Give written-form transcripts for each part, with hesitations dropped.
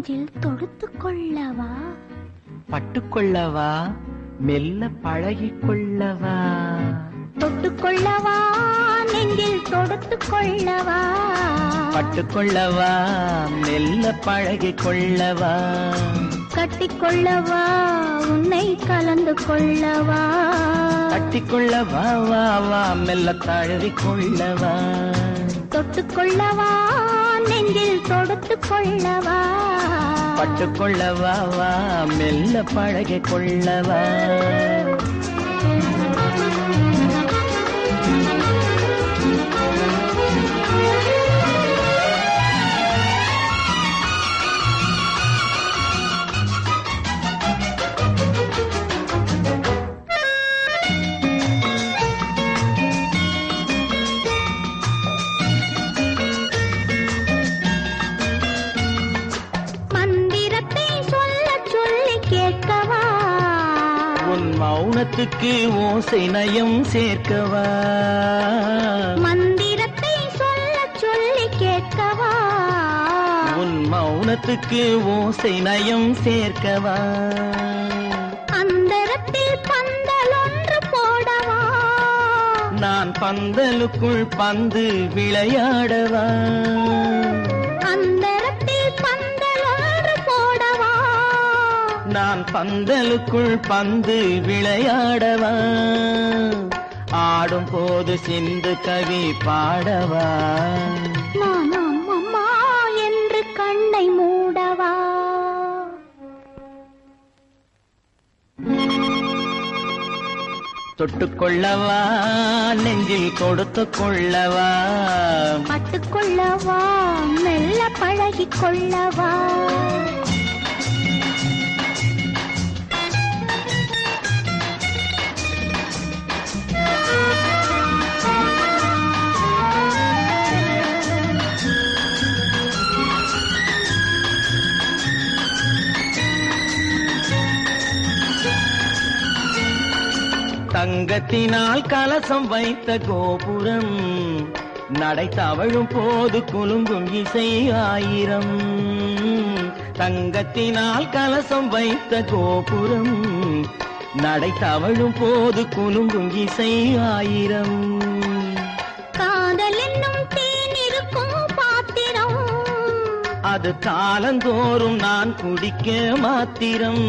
நெஞ்சில் தொடுத்துக் கொள்ளவா, பட்டுக்கொள்ளவா, மெல்ல பழகிக் கொள்ளவா, தொட்டுக்கொள்ளவா, நெஞ்சில் தொடுத்துக் கொள்ளவா, பட்டுக்கொள்ளவா, மெல்ல பழகிக் கொள்ளவா, கட்டிக்கொள்ளவா, உன்னை கலந்து கொள்ளவா, கட்டிக்கொள்ளவா, வா வா மெல்ல தழுவிக் கொள்ளவா, தொட்டுக்கொள்ளவா, நெஞ்சில் தொடுத்துக் கொள்ளவா, பட்டுக்கொள்ளவா, வா மெல்ல பழகிக் கொள்ளவா. மௌனத்துக்கு ஓசை நயம் சேர்க்கவா, மந்திரத்தை சொல்ல சொல்லி கேட்கவா, உன் மௌனத்துக்கு ஓசை நயம் சேர்க்கவா, அந்தரத்தில் பந்தல் ஒன்று போடவா, நான் பந்தலுக்குள் பந்து விளையாடவா, அந்தரத்தில் பந்தல் ஒன்று போடவா, நான் பந்தலுக்குள் பந்து விளையாடவா, ஆடும் போது சிந்து கவி பாடவா, நான் அம்மா என்று கண்ணை மூடவா, தொட்டுக்கொள்ளவா, நெஞ்சில் கொடுத்துக் கொள்ளவா, பட்டுக்கொள்ளவா, மெல்ல பழகிக் கொள்ளவா, தங்கத்தினால் கலசம் வைத்த கோபுரம், நடை தவழும் போது குலுங்கும் இசை ஆயிரம், தங்கத்தினால் கலசம் வைத்த கோபுரம், நடை தவழும் போது குலுங்கும் இசை ஆயிரம், காதல் என்னும் தேன் இருக்கும் பாத்திரம், அது காலந்தோறும் நான் குடிக்க மாத்திரம்,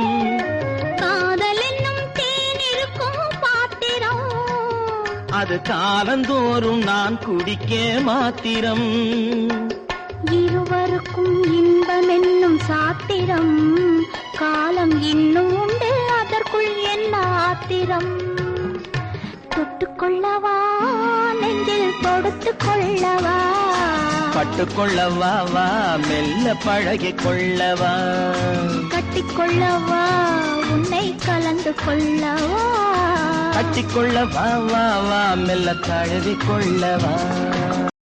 அது காலந்தோறும் நான் குடிக்க மாத்திரம், இருவருக்கும் இன்பம் என்னும் சாத்திரம், காலம் இன்னும் உண்டு அதற்குள் என்ன ஆத்திரம், தொட்டுக்கொள்ளவா, நெஞ்சில் தொடுத்துக் கொள்ளவா, பட்டுக்கொள்ளவா, வா மெல்ல பழகிக் கொள்ளவா, கட்டிக்கொள்ளவா, உன்னை கலந்து கொள்ளவா, கட்டிக்கொள்ளவா, வா வா மெல்ல தழுவிக் கொள்ளவா.